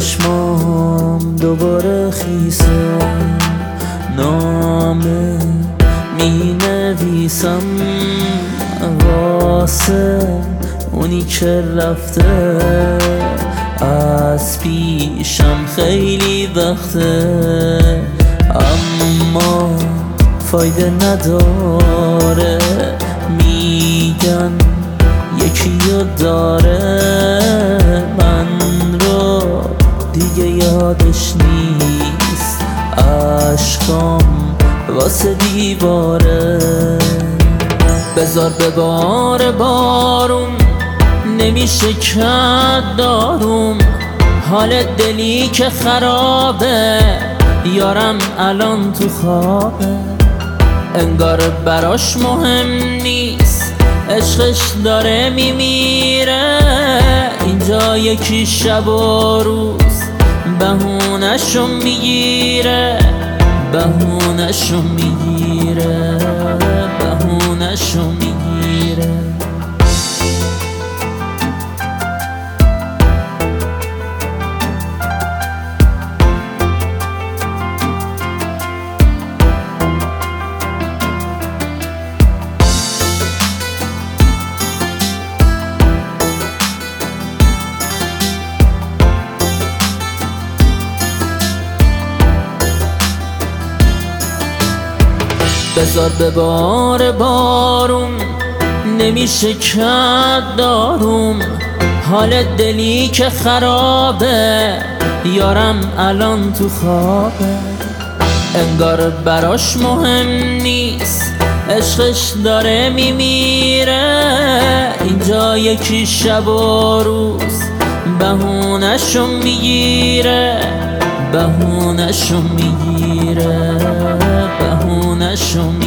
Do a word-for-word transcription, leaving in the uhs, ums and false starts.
چشمام دوباره خیسه، نامه می نویسم واسه اونی که رفته از پیشم خیلی وقته، اما فایده نداره، میگن یکی رو داره، من رو دیگه یادش نیست، عشقام واسه دیواره. بذار بباره بارون، نمیشه کد داروم، حال دلی که خرابه، یارم الان تو خوابه، انگار براش مهم نیست، عشقش داره میمیره، اینجا یکی شب و روز بهونه‌شو میگیره، بهونه‌شو میگیره، بهونه‌شو میگیره. بذار بباره بارون، نمیشه کد داروم، حال دلی که خرابه، یارم الان تو خوابه، انگار براش مهم نیست، عشقش داره میمیره، اینجا یکی شب و روز بهونه‌شو میگیره، بهونه‌شو میگیره، بهونه‌شو میگیره.